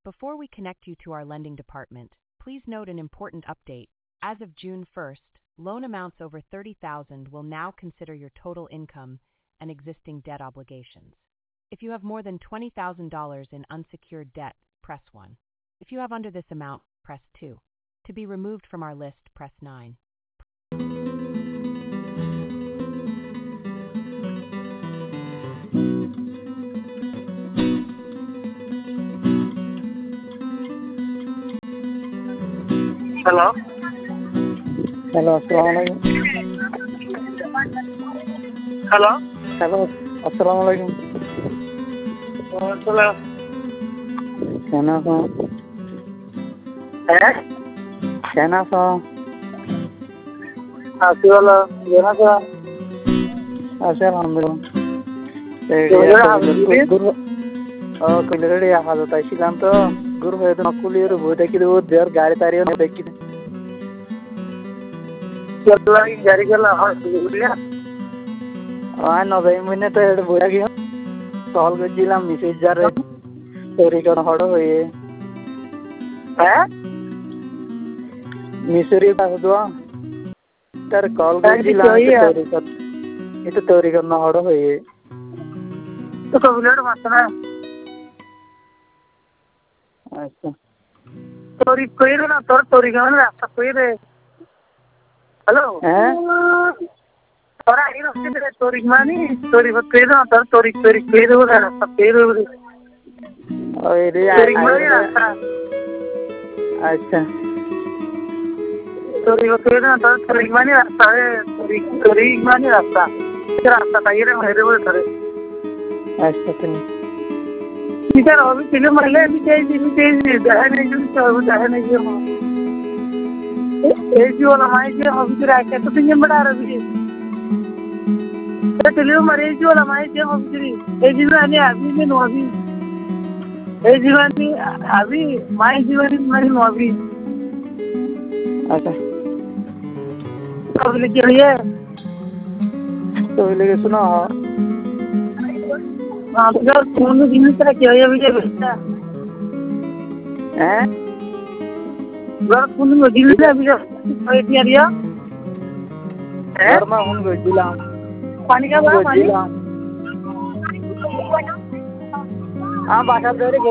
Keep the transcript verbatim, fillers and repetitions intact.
Before we connect you to our lending department, please note an important update. As of June first, loan amounts over thirty thousand dollars will now consider your total income and existing debt obligations. If you have more than twenty thousand dollars in unsecured debt, press one. If you have under this amount, press two. To be removed from our list, press nine. Hello. Hello, Assalamualaikum. Hello. Hello, Assalamualaikum. Waalaikumsalam. Kenapa? Eh? Kenapa? Así hola. Kenapa? Asal alhamdulillah. Kemudian alhamdulillah. Guru. Oh, kemudian dia ada taisi kan tuh. Guru itu nakuliru buat kita biar gari tarian dekit. lagi jari gala harus dulu. Ah, no, saya mana tuh ada buat lagi. Soal kejilam message jar. Story kan hado hoye. Eh? Missouri pas doa. Ter call kejilam story kan. Itu story kan hado hoye. तो कबूलर मातना अच्छा तोरी कोई ना तोर तोरी का ना रास्ता कोई रे हेलो हैं तोरा ये रास्ते पे तोरी मानी तोरी बत कोई ना तोर तोरी तोरी कोई रे ना रास्ता कोई रे ओए रे तोरी मानी रास्ता अच्छा तोरी बत कोई ना तोर तोरी मानी रास्ता है तोरी तोरी मानी रास्ता रास्ता ताई रे मेरे वो करे अच्छा तुम इधर अभी चले मरले अभी तेज भी तेज दहा नहीं जो सब दहा नहीं जो ए जो वाला माय जो हम तेरा के तो दिन बड़ा रही तो चलिए मरे जो वाला माय जो हम तेरी ए जीवन ने अभी में नो अभी ए जीवन ने अभी माय जीवन में नो अभी अच्छा अब लेके लिए तो लेके सुनो आप जब फोन में जिन तरह क्या है मुझे बेटा हैं जब फोन में जिन तरह मुझे कोई दिया दिया और मैं उन को जिला पानी का बड़ा पानी हाँ बात कर रहे